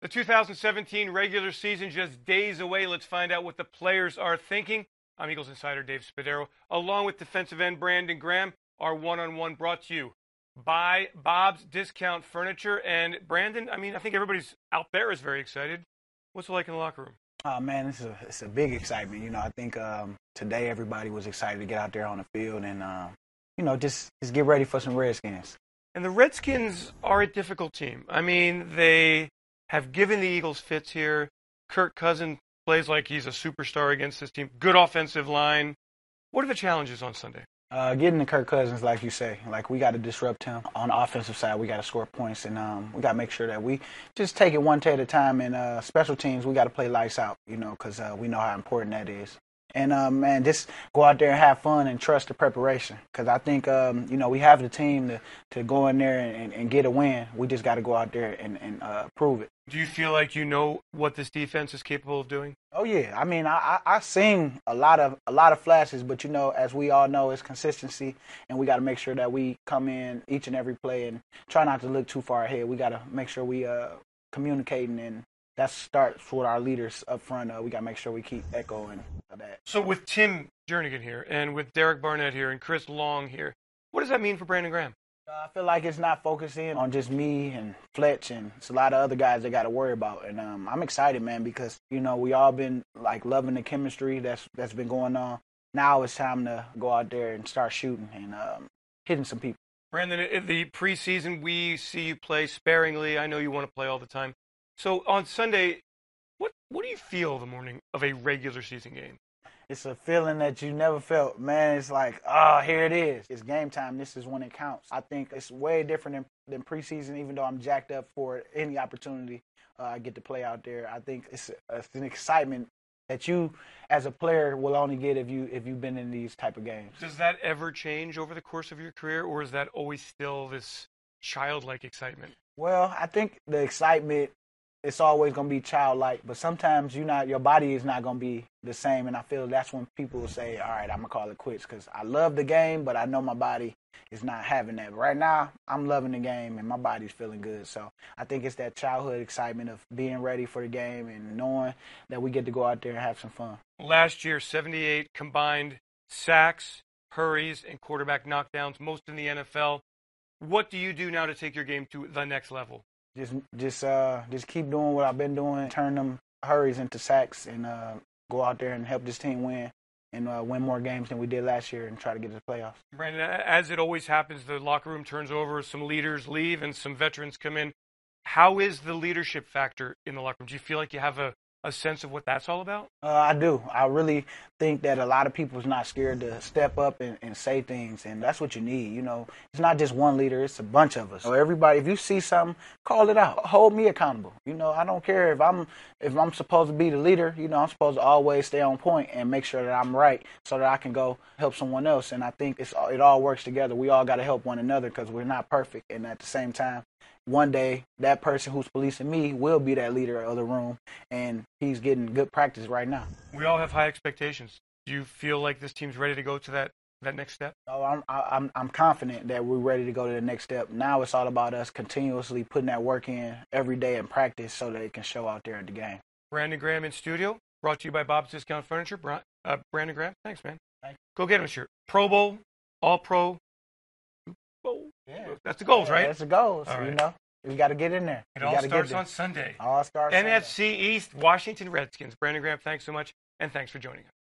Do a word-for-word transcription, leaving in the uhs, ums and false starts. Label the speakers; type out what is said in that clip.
Speaker 1: The two thousand seventeen regular season just days away. Let's find out what the players are thinking. I'm Eagles insider Dave Spadaro, along with defensive end Brandon Graham. Our one-on-one brought to you by Bob's Discount Furniture. And Brandon, I mean, I think everybody's out there is very excited. What's it like in the locker room?
Speaker 2: Oh, man, it's a, it's a big excitement. You know, I think um, today everybody was excited to get out there on the field and, uh, you know, just, just get ready for some Redskins.
Speaker 1: And the Redskins are a difficult team. I mean, they have given the Eagles fits here. Kirk Cousins plays like he's a superstar against this team. Good offensive line. What are the challenges on Sunday?
Speaker 2: Uh, getting to Kirk Cousins, like you say, like we got to disrupt him. On the offensive side, we got to score points, and um, we got to make sure that we just take it one day at a time. And uh, special teams, we got to play lights out, you know, because uh, we know how important that is. And, um, man, just go out there and have fun and trust the preparation. Because I think, um, you know, we have the team to, to go in there and, and get a win. We just got to go out there and, and uh, prove it.
Speaker 1: Do you feel like you know what this defense is capable of doing?
Speaker 2: Oh, yeah. I mean, I, I, I seen a lot of a lot of flashes, but, you know, as we all know, it's consistency. And we got to make sure that we come in each and every play and try not to look too far ahead. We got to make sure we uh communicating, and that starts with our leaders up front. Uh, we got to make sure we keep echoing that.
Speaker 1: So with Tim Jernigan here and with Derek Barnett here and Chris Long here, what does that mean for Brandon Graham?
Speaker 2: Uh, I feel like it's not focusing on just me and Fletch, and it's a lot of other guys they got to worry about. And um, I'm excited, man, because, you know, we all been, like, loving the chemistry that's that's been going on. Now it's time to go out there and start shooting and um, hitting some people.
Speaker 1: Brandon, in the preseason, we see you play sparingly. I know you want to play all the time. So on Sunday, what what do you feel the morning of a regular season game?
Speaker 2: It's a feeling that you never felt, man. It's like, oh, here it is. It's game time. This is when it counts. I think it's way different than, than preseason, even though I'm jacked up for any opportunity uh, I get to play out there. I think it's, it's an excitement that you, as a player, will only get if, you, if you've been in these type of games.
Speaker 1: Does that ever change over the course of your career, or is that always still this childlike excitement?
Speaker 2: Well, I think the excitement, it's always going to be childlike, but sometimes you not your body is not going to be the same, and I feel that's when people will say, all right, I'm going to call it quits, because I love the game, but I know my body is not having that. But right now, I'm loving the game, and my body's feeling good. So I think it's that childhood excitement of being ready for the game and knowing that we get to go out there and have some fun.
Speaker 1: Last year, seventy-eight combined sacks, hurries, and quarterback knockdowns, most in the N F L. What do you do now to take your game to the next level?
Speaker 2: Just, just, uh, just keep doing what I've been doing. Turn them hurries into sacks, and uh, go out there and help this team win, and uh, win more games than we did last year, and try to get to the playoffs.
Speaker 1: Brandon, as it always happens, the locker room turns over. Some leaders leave, and some veterans come in. How is the leadership factor in the locker room? Do you feel like you have a, a sense of what that's all about?
Speaker 2: Uh, I do. I really think that a lot of people is not scared to step up and, and say things, and that's what you need. You know, it's not just one leader; it's a bunch of us. So everybody, if you see something, call it out. Hold me accountable. You know, I don't care if I'm if I'm supposed to be the leader. You know, I'm supposed to always stay on point and make sure that I'm right, so that I can go help someone else. And I think it's it all works together. We all got to help one another because we're not perfect, and at the same time, one day that person who's policing me will be that leader of the room, and he's getting good practice right now.
Speaker 1: We all have high expectations. Do you feel like this team's ready to go to that, that next step?
Speaker 2: Oh, I'm I'm I'm confident that we're ready to go to the next step. Now it's all about us continuously putting that work in every day in practice so that it can show out there at the game.
Speaker 1: Brandon Graham in studio, brought to you by Bob's Discount Furniture. Uh, Brandon Graham, thanks, man.
Speaker 2: Thanks.
Speaker 1: Go get him a shirt. Pro Bowl, All-Pro, Bowl.
Speaker 2: Yeah.
Speaker 1: That's the goals,
Speaker 2: Yeah,
Speaker 1: right?
Speaker 2: that's the goals.
Speaker 1: All right.
Speaker 2: You know, we got to get in there.
Speaker 1: It
Speaker 2: We
Speaker 1: all
Speaker 2: gotta get
Speaker 1: starts
Speaker 2: there.
Speaker 1: on Sunday.
Speaker 2: All starts
Speaker 1: N F C East, Washington Redskins. Brandon Graham, thanks so much, and thanks for joining us.